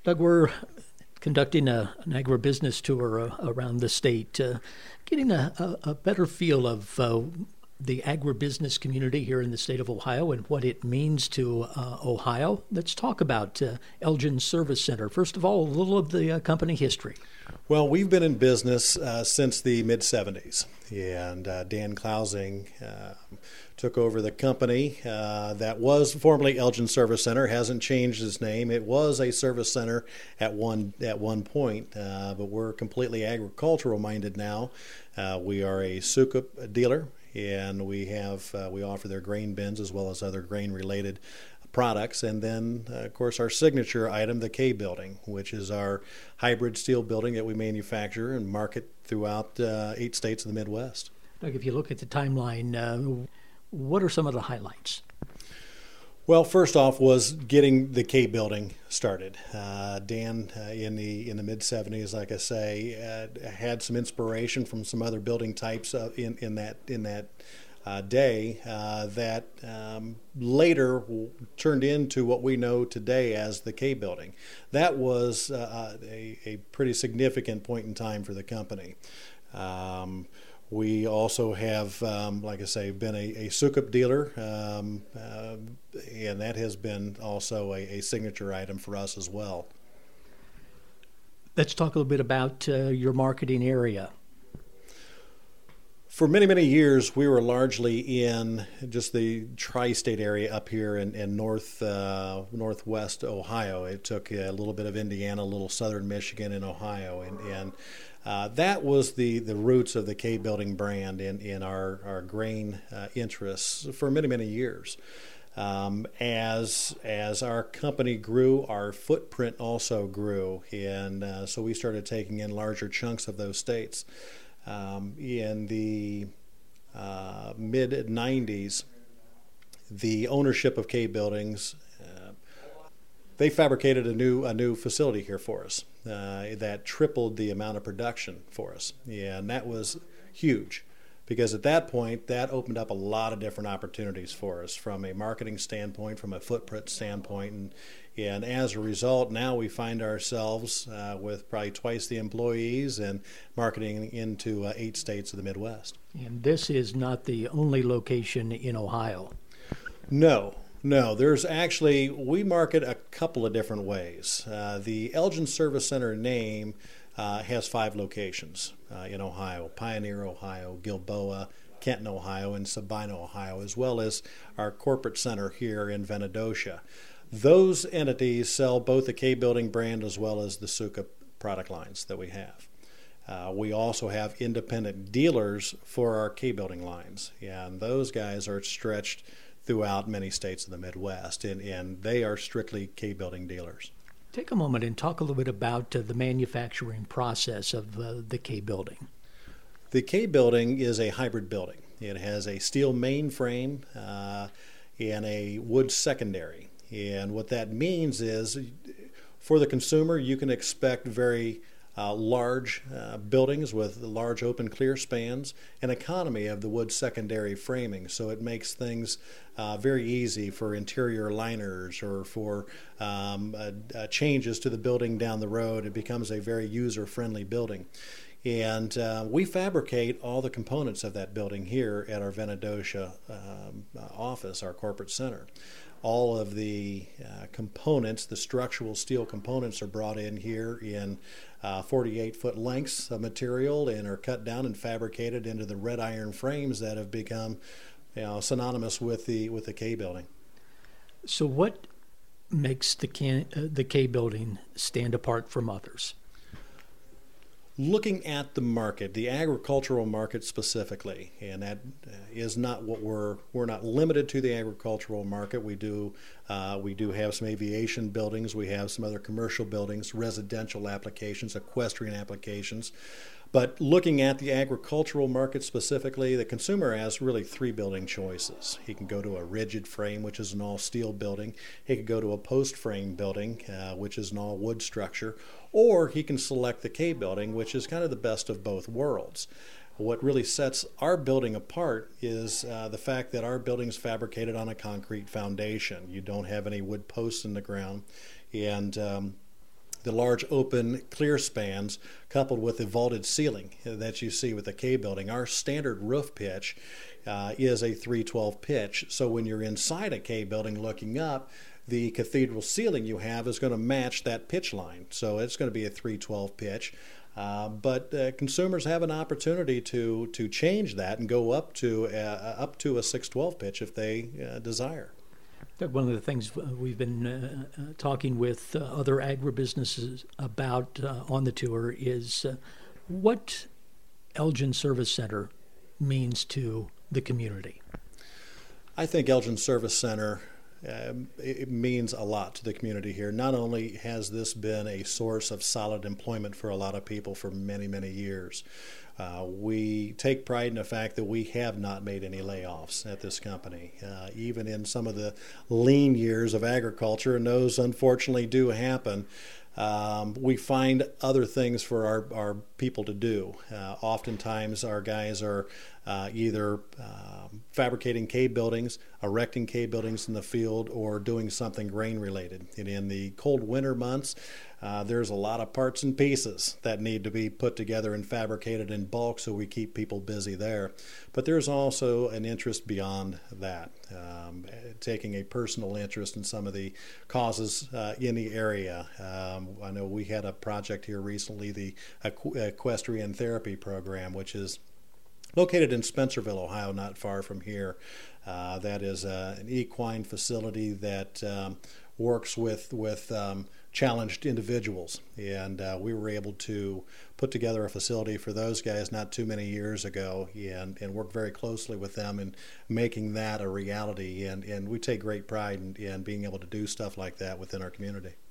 Doug, we're conducting an agribusiness tour around the state, getting a better feel of the agribusiness community here in the state of Ohio and what it means to Ohio. Let's talk about Elgin Service Center. First of all, a little of the company history. Well, we've been in business since the mid-'70s, and Dan Klausing took over the company that was formerly Elgin Service Center. Hasn't changed its name. It was a service center at one point, but we're completely agricultural minded now. We are a Sukup dealer, and we offer their grain bins as well as other grain related products. And then, of course, our signature item, the K Building, which is our hybrid steel building that we manufacture and market throughout 8 states of the Midwest. Doug, if you look at the timeline, what are some of the highlights? Well, first off was getting the K Building started. Dan, in the mid-'70s, like I say, had some inspiration from some other building types in that day that later turned into what we know today as the K Building. That was a pretty significant point in time for the company. We also have, like I say, been a Sukup dealer, and that has been also a signature item for us as well. Let's talk a little bit about your marketing area. For many, many years, we were largely in just the tri-state area up here in northwest Ohio. It took a little bit of Indiana, a little southern Michigan, and Ohio, and that was the roots of the K Building brand in our grain interests for many, many years. As our company grew, our footprint also grew, and so we started taking in larger chunks of those states. In the mid-'90s, the ownership of K Buildings, they fabricated a new facility here for us that tripled the amount of production for us, and that was huge because at that point that opened up a lot of different opportunities for us from a marketing standpoint, from a footprint standpoint, and as a result, now we find ourselves with probably twice the employees and marketing into 8 states of the Midwest. And this is not the only location in Ohio. No. There's actually, we market a couple of different ways. The Elgin Service Center name has 5 locations in Ohio: Pioneer, Ohio; Gilboa, Kenton, Ohio; and Sabino, Ohio, as well as our corporate center here in Venedocia. Those entities sell both the K Building brand as well as the Sukup product lines that we have. We also have independent dealers for our K Building lines, and those guys are stretched throughout many states of the Midwest, and they are strictly K Building dealers. Take a moment and talk a little bit about the manufacturing process of the K Building. The K Building is a hybrid building. It has a steel main frame and a wood secondary. And what that means is, for the consumer, you can expect very large buildings with large open clear spans, and economy of the wood secondary framing. So it makes things very easy for interior liners or for changes to the building down the road. It becomes a very user-friendly building. And we fabricate all the components of that building here at our Venedocia office, our corporate center. All of the components, the structural steel components, are brought in here in 48-foot lengths of material and are cut down and fabricated into the red iron frames that have become, synonymous with the K Building. So, what makes the K Building stand apart from others? Looking at the market, the agricultural market specifically, and that is not what we're not limited to the agricultural market. We do have some aviation buildings, we have some other commercial buildings, residential applications, equestrian applications. But looking at the agricultural market specifically, the consumer has really 3 building choices. He can go to a rigid frame, which is an all-steel building. He could go to a post-frame building, which is an all-wood structure. Or he can select the K Building, which is kind of the best of both worlds. What really sets our building apart is the fact that our building is fabricated on a concrete foundation. You don't have any wood posts in the ground. And the large open clear spans coupled with the vaulted ceiling that you see with the K building. Our standard roof pitch is a 312 pitch. So when you're inside a K building looking up, the cathedral ceiling you have is going to match that pitch line. So it's going to be a 312 pitch. But consumers have an opportunity to change that and go up to a 612 pitch if they desire. One of the things we've been talking with other agribusinesses about on the tour is what Elgin Service Center means to the community. I think Elgin Service Center it means a lot to the community here. Not only has this been a source of solid employment for a lot of people for many, many years, we take pride in the fact that we have not made any layoffs at this company. Even in some of the lean years of agriculture, and those unfortunately do happen, we find other things for our people to do. Oftentimes our guys are either fabricating K buildings, erecting K buildings in the field, or doing something grain related. And in the cold winter months, there's a lot of parts and pieces that need to be put together and fabricated in bulk, so we keep people busy there. But there's also an interest beyond that, taking a personal interest in some of the causes in the area. I know we had a project here recently, the Equestrian Therapy Program, which is located in Spencerville, Ohio, not far from here. That is an equine facility that works with challenged individuals, and we were able to put together a facility for those guys not too many years ago, and work very closely with them in making that a reality, and we take great pride in being able to do stuff like that within our community.